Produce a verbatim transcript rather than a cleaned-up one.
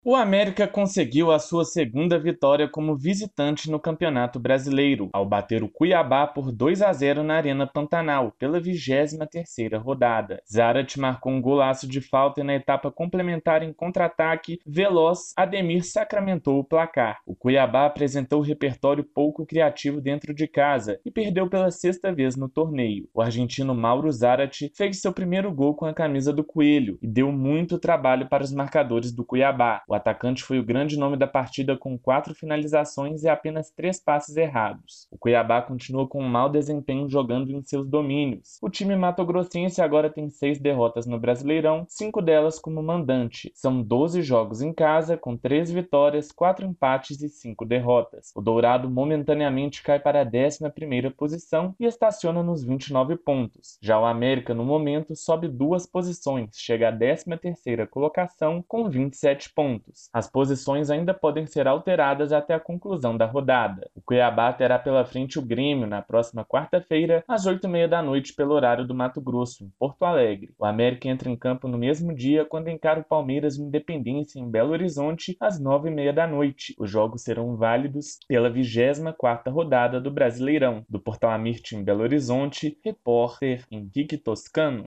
O América conseguiu a sua segunda vitória como visitante no Campeonato Brasileiro, ao bater o Cuiabá por dois a zero na Arena Pantanal, pela vigésima terceira rodada. Zarate marcou um golaço de falta e na etapa complementar em contra-ataque, veloz, Ademir sacramentou o placar. O Cuiabá apresentou repertório pouco criativo dentro de casa e perdeu pela sexta vez no torneio. O argentino Mauro Zarate fez seu primeiro gol com a camisa do Coelho e deu muito trabalho para os marcadores do Cuiabá. O atacante foi o grande nome da partida com quatro finalizações e apenas três passes errados. O Cuiabá continua com um mau desempenho jogando em seus domínios. O time matogrossense agora tem seis derrotas no Brasileirão, cinco delas como mandante. São doze jogos em casa, com três vitórias, quatro empates e cinco derrotas. O Dourado momentaneamente cai para a décima primeira posição e estaciona nos vinte e nove pontos. Já o América, no momento, sobe duas posições, chega à décima terceira colocação com vinte e sete pontos. As posições ainda podem ser alteradas até a conclusão da rodada. O Cuiabá terá pela frente o Grêmio na próxima quarta-feira, às oito e meia da noite, pelo horário do Mato Grosso, em Porto Alegre. O América entra em campo no mesmo dia, quando encara o Palmeiras e Independência em Belo Horizonte, às nove e meia da noite. Os jogos serão válidos pela vigésima quarta rodada do Brasileirão. Do Portal Amirte em Belo Horizonte, repórter Henrique Toscano.